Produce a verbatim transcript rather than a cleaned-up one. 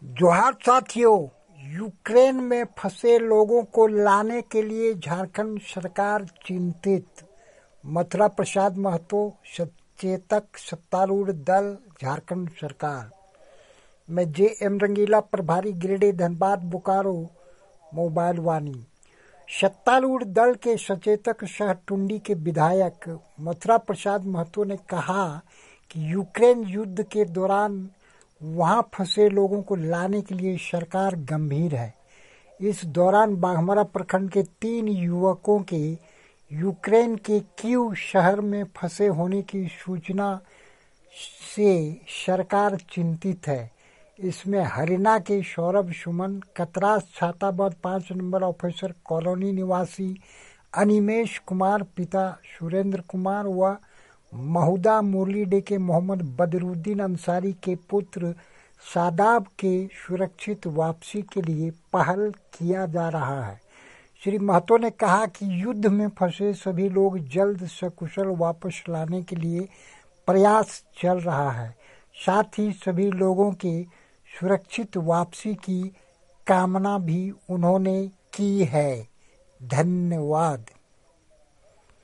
जोहार साथियों, यूक्रेन में फंसे लोगों को लाने के लिए झारखंड सरकार चिंतित। मथुरा प्रसाद महतो, सचेतक सत्तारूढ़ दल झारखंड सरकार। मैं जे एम रंगीला, प्रभारी गिरिडीह, धनबाद, बोकारो, मोबाइल वाणी। सत्तारूढ़ दल के सचेतक सह टुंडी के विधायक मथुरा प्रसाद महतो ने कहा कि यूक्रेन युद्ध के दौरान वहां फंसे लोगों को लाने के लिए सरकार गंभीर है। इस दौरान बाघमरा प्रखंड के तीन युवकों के यूक्रेन के कीव शहर में फंसे होने की सूचना से सरकार चिंतित है। इसमें हरियाणा के सौरभ सुमन, कतरास छाताबाद पाँच नंबर ऑफिसर कॉलोनी निवासी अनिमेश कुमार, पिता सुरेंद्र कुमार व महुदा मुरलीडे के मोहम्मद बदरुद्दीन अंसारी के पुत्र शादाब के सुरक्षित वापसी के लिए पहल किया जा रहा है। श्री महतो ने कहा कि युद्ध में फंसे सभी लोग जल्द सकुशल वापस लाने के लिए प्रयास चल रहा है। साथ ही सभी लोगों के सुरक्षित वापसी की कामना भी उन्होंने की है। धन्यवाद।